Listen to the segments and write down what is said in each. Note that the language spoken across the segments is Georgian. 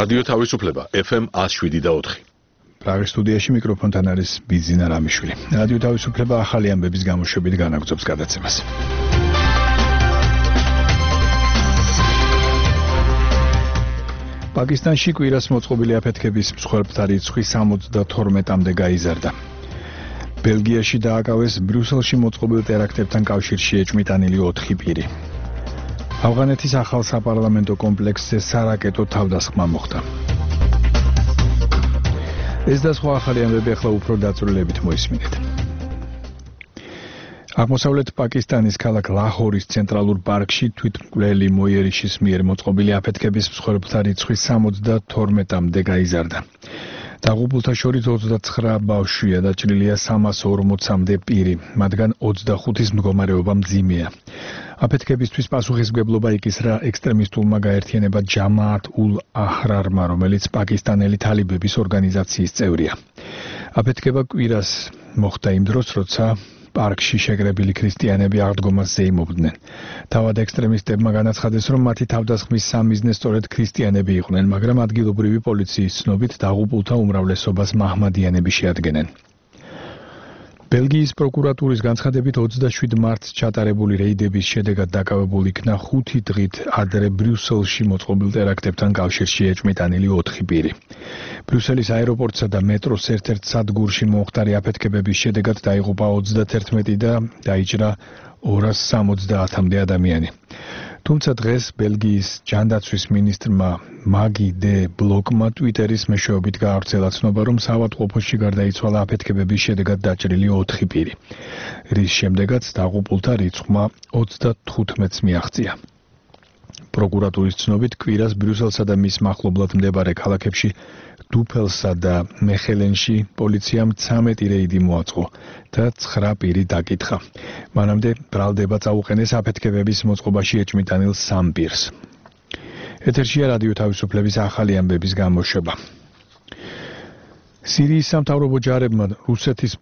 რადიო თავისუფლება FM 107.4. პრაღის სტუდიაში მიკროფონთან არის ბიზინა რამიშვილი. რადიო თავისუფლება ახალი ამბების გამოშვებით განაგრძობს გადაცემას. პაკისტანში კვირას მოწყობილი აფეთქების მსხვერპლთა რიცხვი 72-მდე გაიზარდა. ბელგიაში დააკავეს ბრიუსელში მოწყობილ ტერაქტებთან კავშირში ეჭვმიტანილი 4 პირი. ავღანეთის ახალ საპარლამენტო კომპლექსზე სარაკეტო თავდასხმა მოხდა. ეს და სხვა ახალი ამბები ახლა უფრო დაწვრილებით მოისმინეთ. აღმოსავლეთ პაკისტანის ქალაქ ლაჰორის ცენტრალურ პარკში თვითმკვლელი მოიერიშის მიერ მოწყობილი აფეთქების მსხვერპლთა რიცხვი 72-მდე გაიზარდა. დაღუპულთა შორის 29 ბავშვია და ჭრილია 340-მდე პირი, მათგან 25-ის მდგომარეობა მძიმეა. აფეთქებისთვის პასუხისმგებლობა იკისრა ექსტრემისტულმა გაერთიანება ჯამაათ ულ აჰრარმა, რომელიც პაკისტანელი თალიბების ორგანიზაციის წევრია. აფეთქება კვირას მოხდა იმ დროს, როცა პარკში შეკრებილი ქრისტიანები აღდგომას ზეიმობდნენ. თავად ექსტრემისტებმა განაცხადეს, რომ მათი თავდასხმის სამიზნე სწორედ ქრისტიანები იყვნენ, მაგრამ ადგილობრივი პოლიციის ცნობით დაღუპულთა უმრავლესობას მაჰმადიანები შეადგენენ. ბელგიის პროკურატურის განცხადებით 27 მარტს ჩატარებული რეიდების შედეგად დაკავებულ იქნა 5 დღით ადრე ბრიუსელში მოწყობილ ტერაქტებთან კავშირში ეჭვმიტანილი 4 პირი. ბრიუსელის აეროპორტსა და მეტროს ერთ-ერთ სადგურში მომხდარი აფეთქებების შედეგად დაიღუპა 31 და დაიჭრა 270-მდე ადამიანი. თუმცა დღეს ბელგიის ჯანდაცვის მინისტრმა მაგი დე ბლოკმა ტვიტერის მეშვეობით გაავრცელა ცნობა, რომ საავადმყოფოში გარდაიცვალა აფეთქებების შედეგად დაჭრილი 4 პირი, რის შემდეგაც დაღუპულთა რიცხვმა 35-ს მიაღწია. პროკურატურის ცნობით კვირას ბრიუსელსა და მის მახლობლად მდებარე ქალაქებში დუფელსა და მეხელენში პოლიციამ 13 რეიდი მოაწყო და 9 პირი დაკითხა. მანამდე ბრალდება წაუყენეს აფეთქებების მოწყობაში ეჭვმიტანილ 3 პირს. ეთერშია რადიო თავისუფლების ახალი ამბების გამოშვება. სირიის სამთავრობო ჯარებმა რუსეთის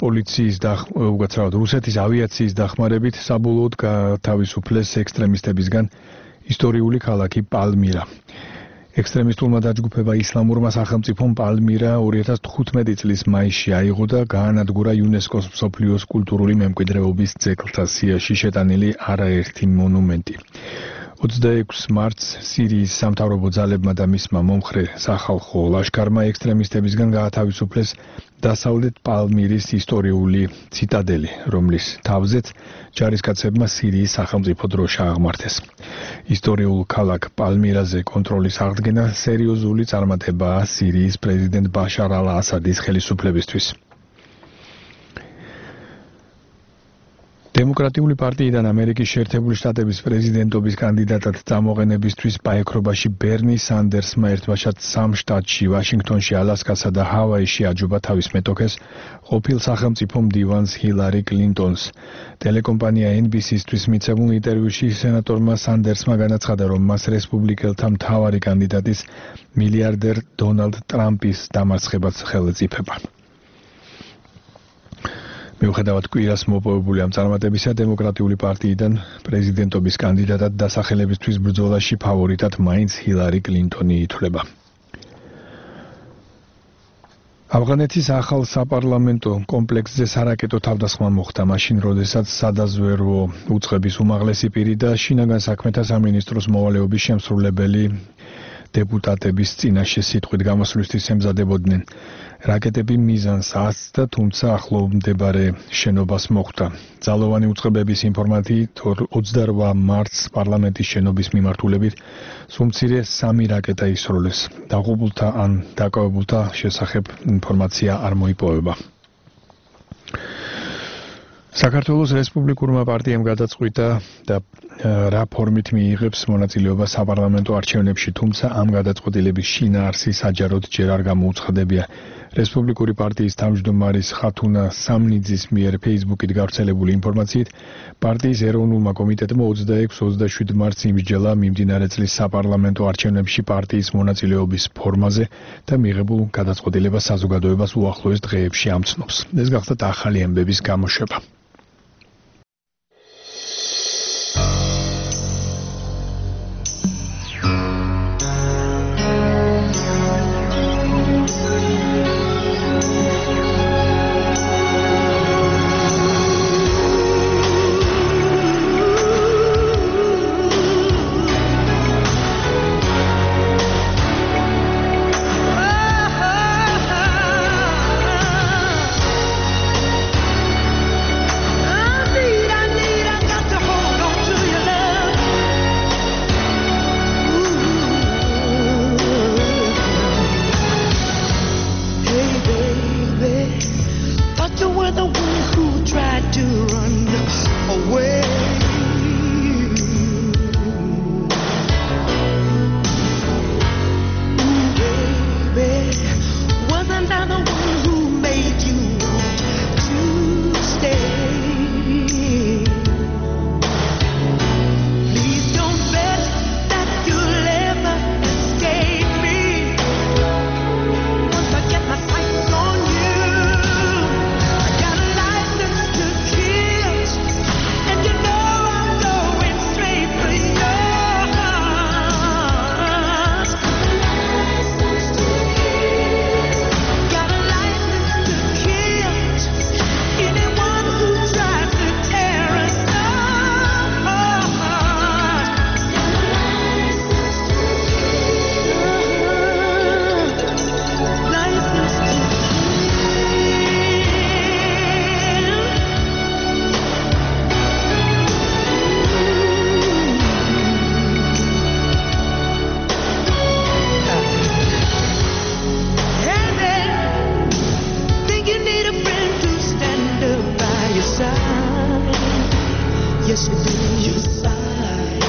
ავიაციის დახმარებით საბოლოოდ გათავისუფლეს ექსტრემისტებისგან ისტორიული ქალაქი პალმირა. ექსტრემისტულმა დაჯგუფება ისლამურმა სახელმწიფომ პალმირა 2015 წლის მაისში აიღო და გაანადგურა იუნესკოს მსოფლიოს კულტურული მემკვიდრეობის ძეგლთა სიაში შეტანილი არაერთი მონუმენტი. 26 მარტს სირიის სამთავრობო ძალებმა და მისმა მომხრე სახალხო ლაშქარმა ექსტრემისტებისგან გაათავისუფლეს დასავლეთ პალმირის ისტორიული ციტადელი, რომლის თავზეც ჯარისკაცებმა სირიის სახელმწიფო დროშა აღმართეს. ისტორიულ ქალაქ პალმირაზე კონტროლის აღდგენა სერიოზული წარმატებაა სირიის პრეზიდენტ ბაშარ ალ-ასადის ხელისუფლებისთვის. დემოკრატიული პარტიიდან ამერიკის შეერთებული შტატების პრეზიდენტობის კანდიდატად წამოყენებისთვის პაექრობაში ბერნი სანდერსმა ერთბაშად 3 შტატში, ვაშინგტონში, ალასკასა და ჰავაიში აჯობა თავის მეტოქეს ყოფილ სახელმწიფო მდივანს ჰილარი კლინტონს. ტელეკომპანია NBC-ისთვის მიცემულ ინტერვიუში სენატორმა სანდერსმა განაცხადა, რომ მას რესპუბლიკელთა მთავარი კანდიდატის მილიარდერ დონალდ ტრამპის დამარცხებაც ხელეწიფება. მიუხედავად კვირას მოპოვებული ამ წარმატებისა, დემოკრატიული პარტიიდან პრეზიდენტობის კანდიდატად დასახელებისთვის ბრძოლაში ფავორიტად მაინც ჰილარი კლინტონი ითვლება. ავღანეთის ახალ საპარლამენტო კომპლექსზე სარაკეტო თავდასხმა მოხდა, მაშინ როდესაც სადაზვერვო უწყების უმაღლესი პირი და შინაგან საქმეთა სამინისტროს მოვალეობის შემსრულებელი დეპუტატების წინაშე სიტყვით გამოსვლისთვის ემზადებოდნენ. რაკეტები მიზანს ასწდა, თუმცა ახლომდებარე შენობას მოხვდა. ძალოვანი უწყებების ინფორმაციით 28 მარტს პარლამენტის შენობის მიმართულებით სულ მცირე 3 რაკეტა ისროლეს. დაღუპულთა ან დაკავებულთა შესახებ ინფორმაცია არ მოიპოვება. საქართველოს რესპუბლიკურმა პარტიამ გადაწყვიტა და რა ფორმით მიიღებს მონაწილეობა საპარლამენტო არჩევნებში, თუმცა ამ გადაწყვეტილების შინაარსი საჯაროდ ჯერ არ გამოუცხადებია. რესპუბლიკური პარტიის თავმჯდომარის ხათუნა სამნიძის მიერ Facebook-ით გავრცელებული ინფორმაციით, პარტიის ეროვნულმა კომიტეტმა 26-27 მარტს იმსჯელა მიმდინარე წლის საპარლამენტო არჩევნებში პარტიის მონაწილეობის ფორმაზე და მიღებულ გადაწყვეტილებას საზოგადოებას უახლოეს დღეებში ამცნობს. ეს გახლდათ ახალი ამბების გამოშვება. Yes, you do. You sigh.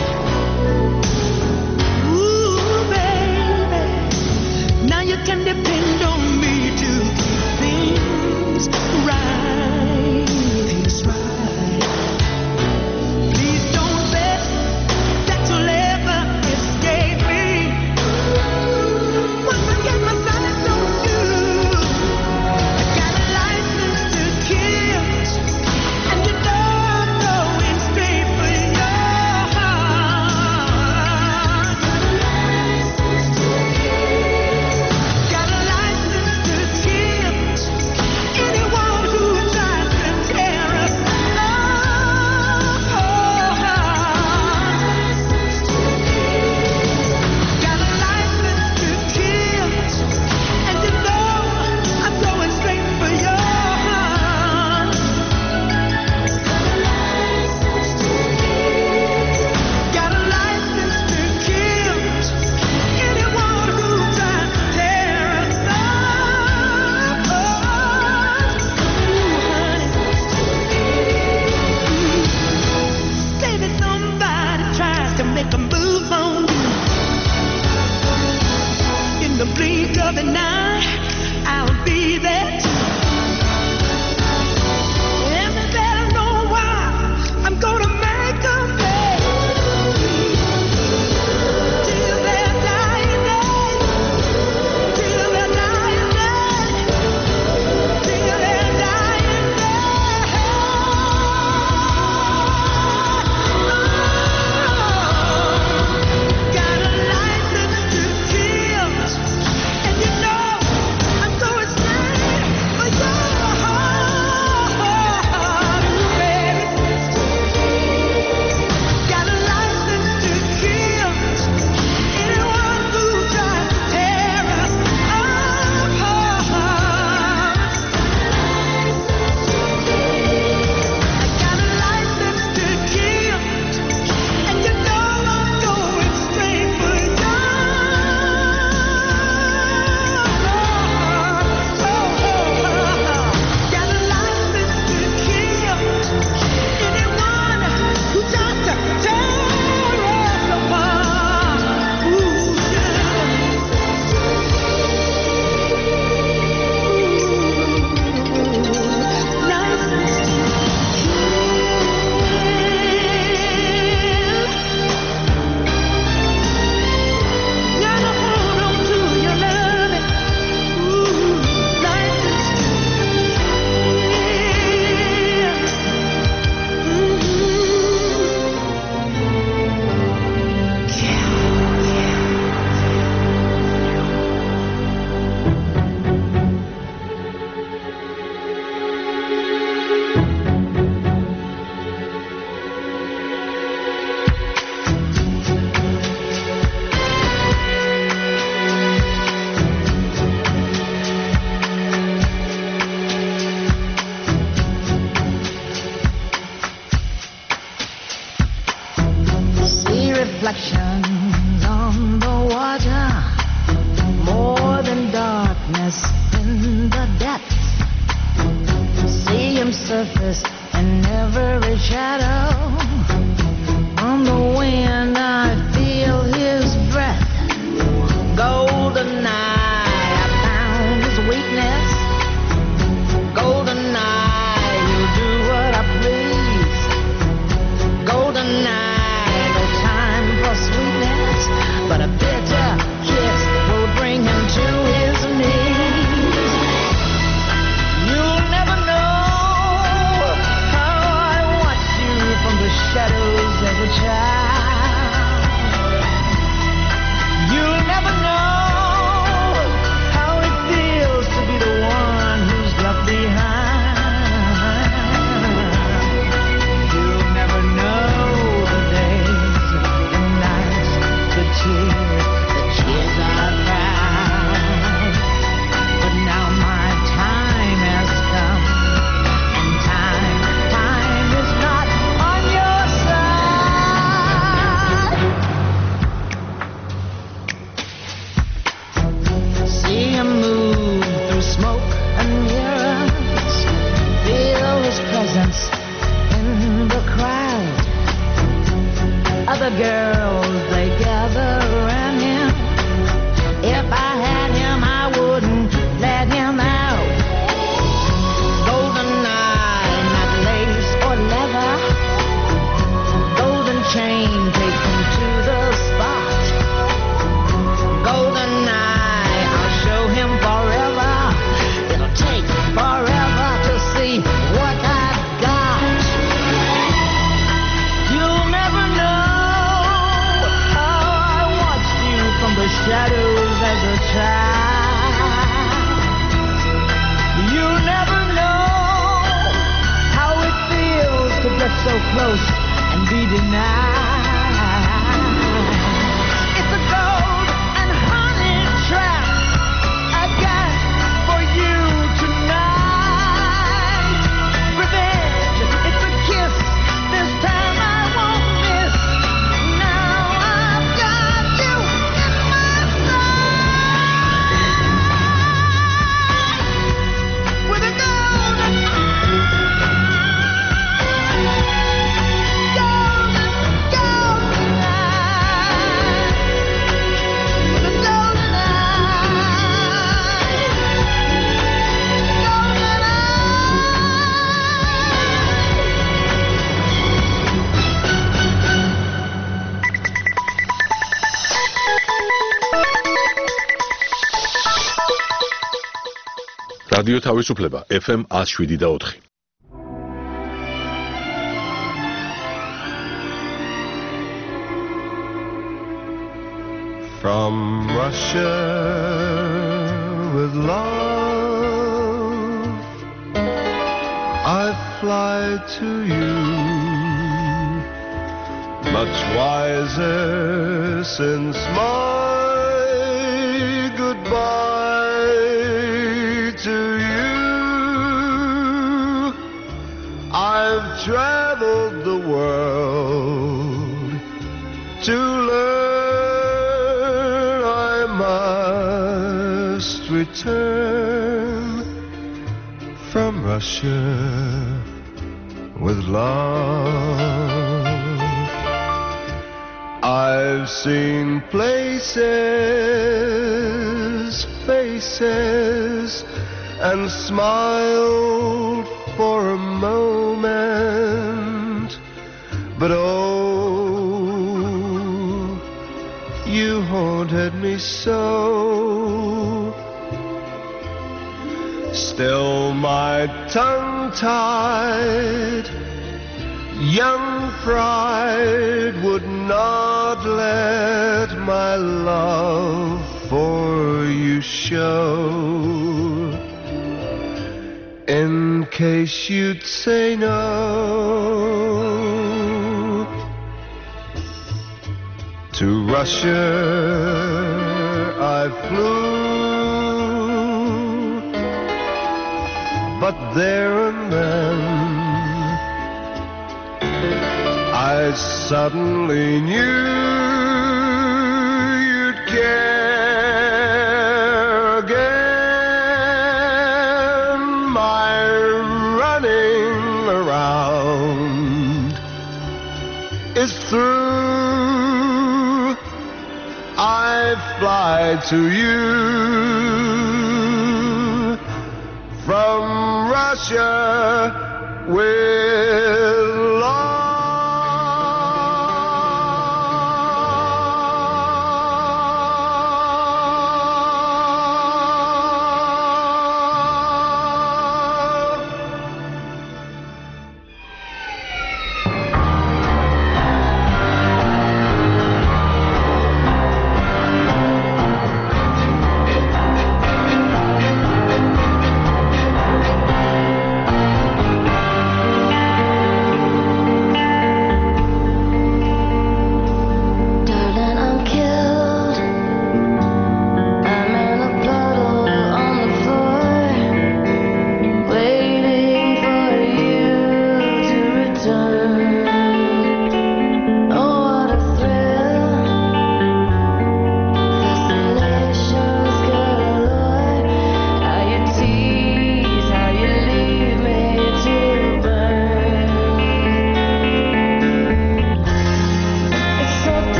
Ooh, baby. Now you can depend on me to keep things right. Things right. Please don't bet that you'll ever escape me. Once again, my silence on you. I got a license to kill, and you know I'm going straight for your heart. Got a license to kill anyone who tries to tear us apart. Got a license to kill, and you know I'm going straight for your heart. Got a license to kill anyone who tries to tear us apart. Say that somebody tries to make a move on you. In the blink of an eye, I'll be there too. And they better know why I'm gonna make a play. Till their dying day. Till their dying day. Till their dying day. Got a license to kill, and you know I'm going straight for your heart, baby. Got a license to kill anyone who tries to tear us apart. Got a license to kill, and you know I'm going straight for your heart. Got a license to kill anyone who tries to tear us apart. Ooh, license to gotta hold on to your loving. Ooh, license to see reflections on the water, more than darkness in the depths. See him surface in every shadow. On the wind I feel his breath. Golden eye, I found his weakness. Golden eye, he'll do what I please. Golden eye, no time for sweetness, but a bitter kiss will bring him to his knees. You'll never know how I watch you the girls, they gather around him. If I had him, I wouldn't let him out. Golden eye, not lace or leather. Golden chain, take him to the spot. Golden eye, I'll show him forever. It'll take forever to see what I've got. You'll never know how I watched you from the shadows as a child. You'll never know how it feels to get so close and be denied. It's a gold and honey trap I got for you tonight. Revenge, it's a kiss. This time I won't miss. Now I've got you in my sight. With a golden რადიო თავისუფლება FM 107.4. From Russia with love, I fly to you, much wiser since my goodbye to you. I've traveled the world to learn I must return from Russia with love. I've seen places, faces, and smiled for a moment, but oh, you haunted me so. Still my tongue-tied young pride would not let my love for you show, in case you'd say no. To Russia I flew, but there and then I suddenly knew you'd care again. My running around is through. I fly to you from Russia with love.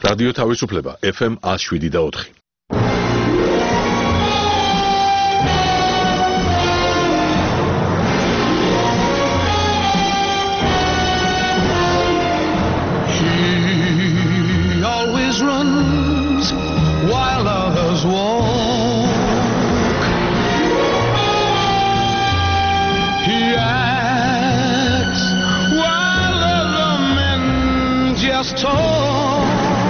რადიო თავისუფლება FM 107.4. He always runs while others walk. He acts while other men just talk.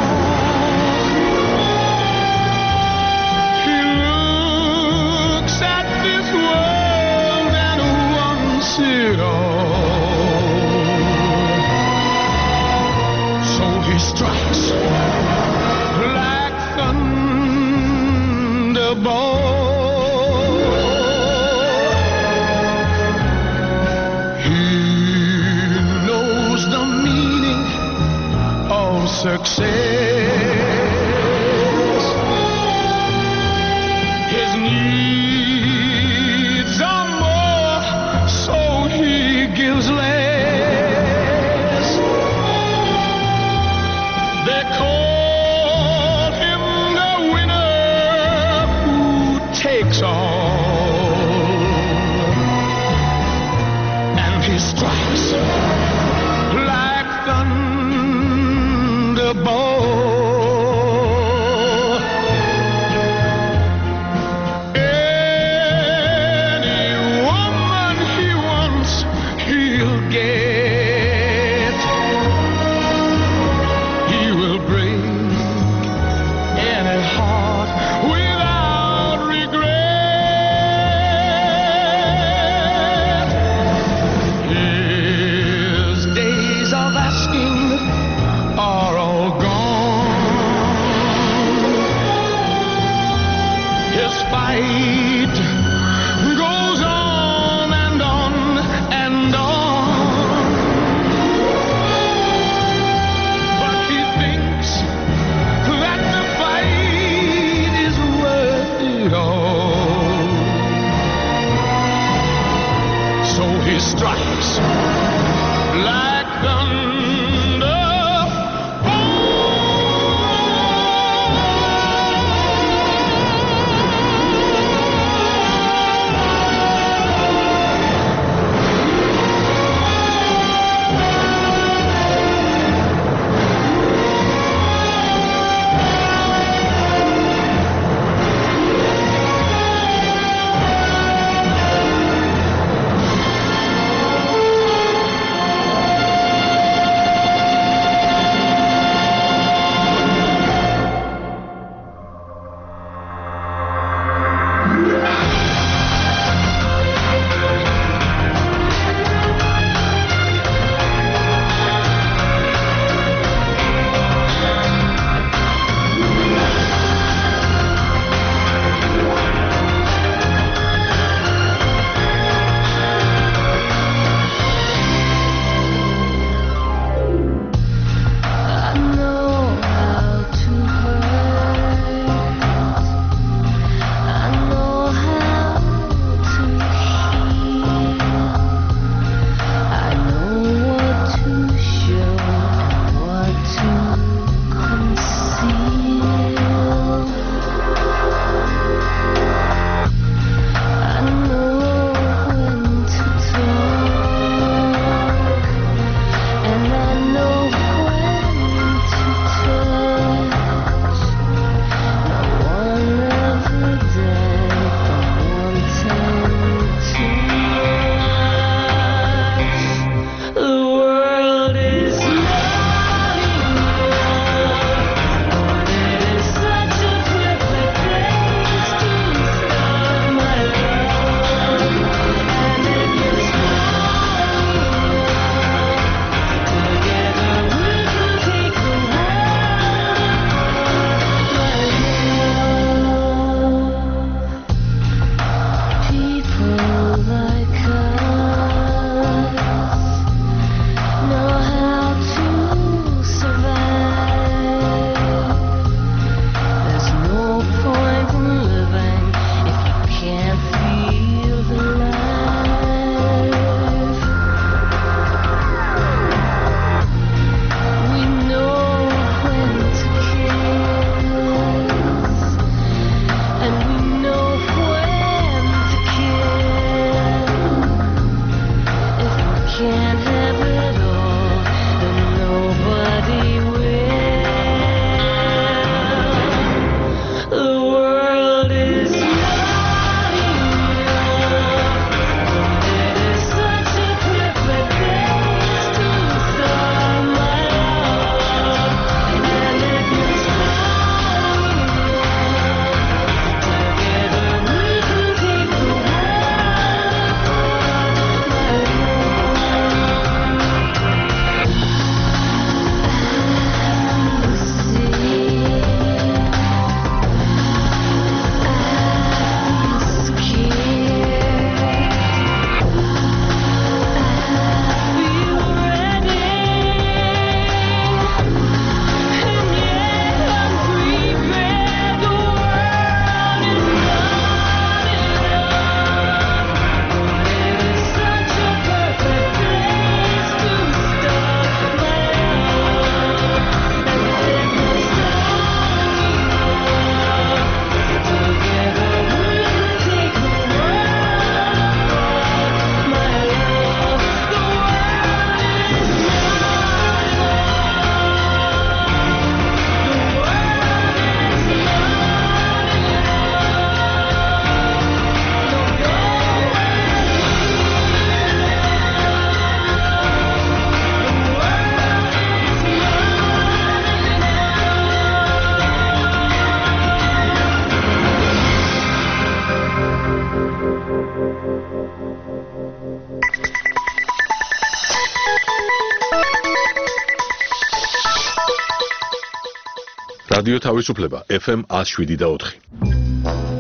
He looks at this world and wants it all. So he strikes like thunderbolt. He knows the meaning of success. His needs are more, so he gives less. They call him the winner who takes all. And he strikes like thunderbolt. Any woman he wants, he'll get. He will break any heart without regret. His days of asking are all gone. His fight goes on and on and on. But he thinks that the fight is worth it all. So he strikes like thunder. რადიო თავისუფლება FM 107.4.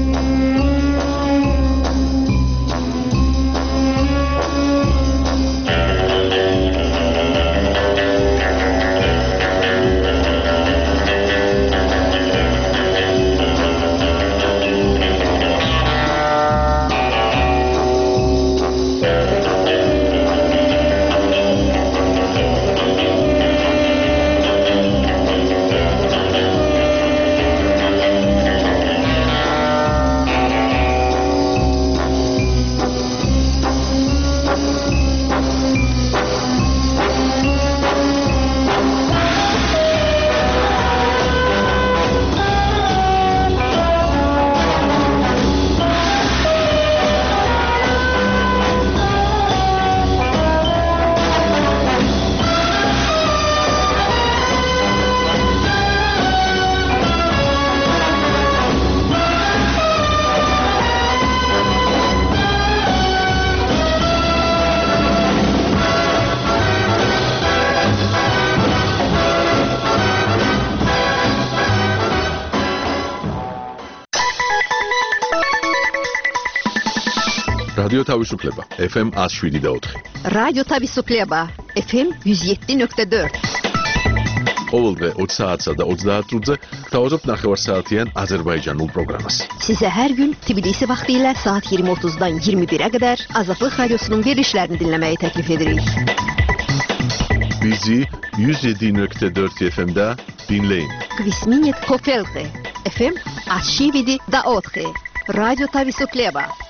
რადიო თავისუფლება FM 107.4. რადიო თავისუფლება FM 107.4. ყოველდღე 20 საათსა და 30 minutზე გთავაზობთ ნახევარსაათიან აზერბაიჯანულ პროგრამას. Size her gün Tbilisi vaxtilə saat 20:30-dan 21-ə qədər Azadlıq Radiosunun verilişlərini dinləməyi təklif edirik. Bizi 107.4 FM-də dinləyin. Kvisminit Kofelte FM 107.4. Radyo Tavisuklieba.